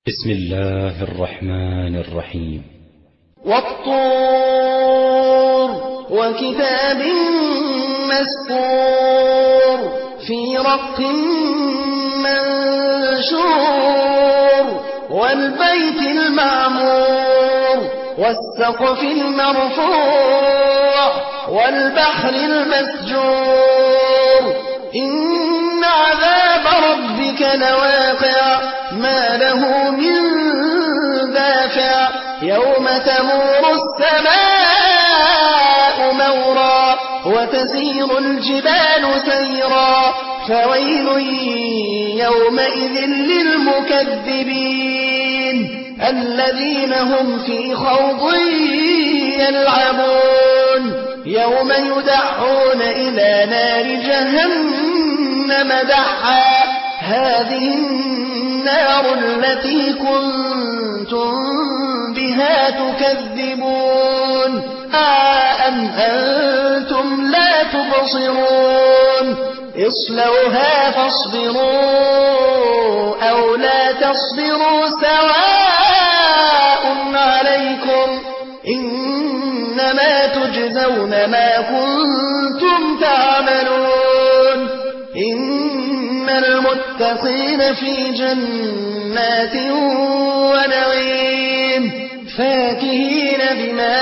بسم الله الرحمن الرحيم. والطور وكتاب مسطور في رق منشور والبيت المعمور والسقف المرفوع والبحر المسجور إن عذاب ربك لواقع ما له من دافع يوم تمور السماء مورا وتسير الجبال سيرا فويل يومئذ للمكذبين الذين هم في خوض يلعبون يوم يدعون إلى نار جهنم دعا هذه النار التي كنتم بها تكذبون أم أنتم لا تبصرون اصلوها فاصبروا أو لا تصبروا سواء عليكم إنما تجزون ما كنتم تعملون إن المتقين في جنات ونعيم فاكهين بما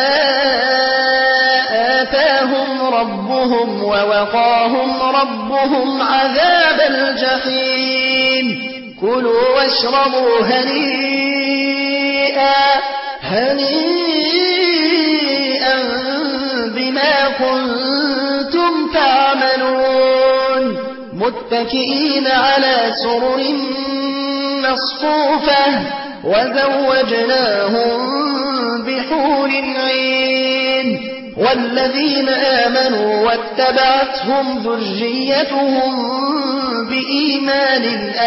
آتاهم ربهم ووقاهم ربهم عذاب الجحيم كلوا واشربوا هنيئا بما كنتم تعملون متكئين على سرر مصفوفة وزوجناهم بحور عين والذين آمنوا واتبعتهم ذريتهم بإيمان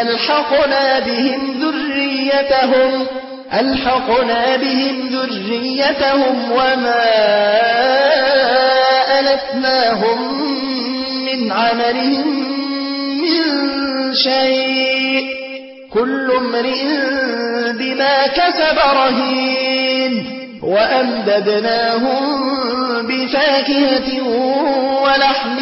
ألحقنا بهم ذريتهم وما ألتناهم من عملهم من شيء كل امرئ بما كسب رهين وأمددناهم بفاكهة ولحم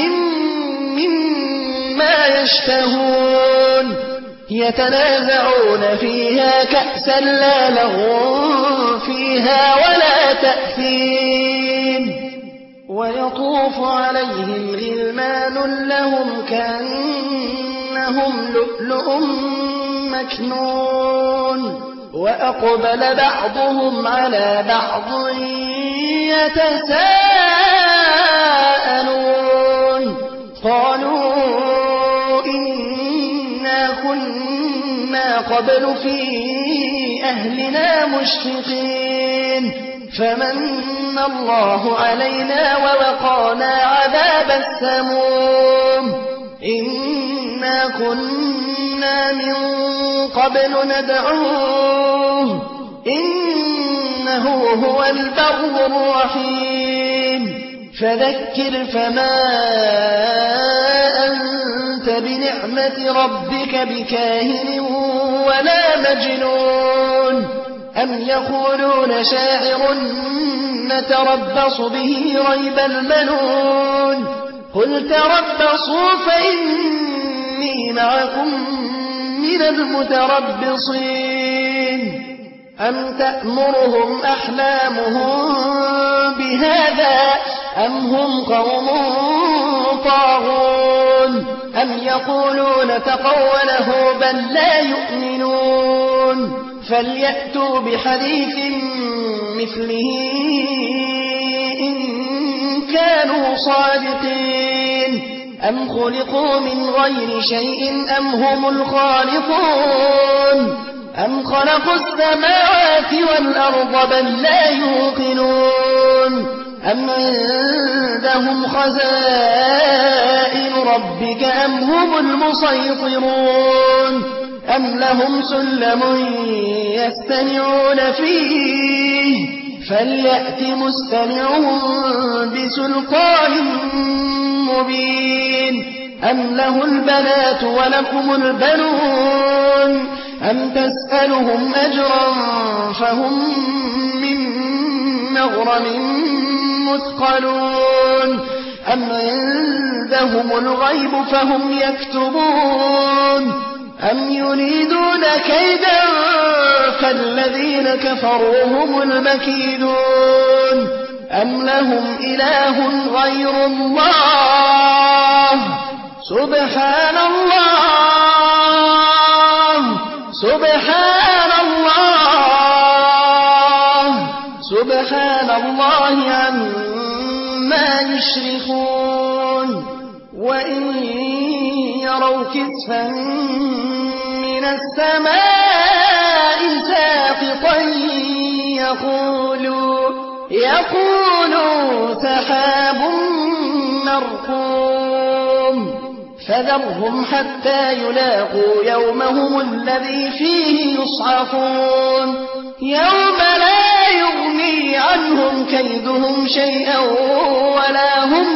مما يشتهون يتنازعون فيها كأسا لا لغو فيها ولا تأثيم ويطوف عليهم غلمان لهم كأنهم لؤلؤ مكنون وأقبل بعضهم على بعض يتساءلون قالوا إنا كنا قبل في أهلنا مشفقين فمن الله علينا ووقانا عذاب السموم إنا كنا من قبل ندعوه إنه هو البر الرحيم فذكر فما أنت بنعمة ربك بكاهن ولا مجنون أم يقولون شاعر نتربص به ريب المنون قل تربصوا فإني معكم من المتربصين أم تأمرهم أحلامهم بهذا أم هم قوم طاغون أم يقولون تقوله بل لا يؤمنون فليأتوا بحديث مثله إن كانوا صادقين أم خلقوا من غير شيء أم هم الخالقون أم خلقوا السماوات والأرض بل لا يوقنون أم عندهم خزائن ربك أم هم المسيطرون أم لهم سلم يستمعون فيه فليأت مستمعهم بسلطان مبين أم له البنات ولكم البنون أم تسألهم أجرا فهم من مغرم مثقلون أم عندهم الغيب فهم يكتبون أم يريدون كيدا فالذين كفروا هم المكيدون أم لهم إله غير الله سبحان الله سبحان الله سبحان الله عما يشركون وإن يروا كسفا من السماء ساقطا يقولوا سحاب مركوم فذرهم حتى يلاقوا يومهم الذي فيه يصعقون يوم لا يغني عنهم كيدهم شيئا ولا هم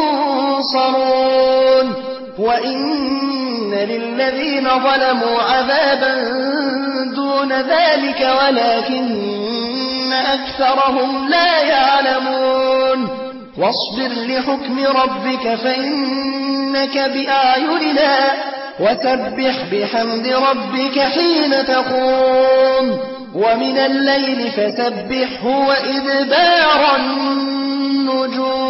ينصرون وإن للذين ظلموا عذابا دون ذلك ولكن أكثرهم لا يعلمون واصبر لحكم ربك فإنك بأعيننا وسبح بحمد ربك حين تقوم ومن الليل فسبحه وإدبار النجوم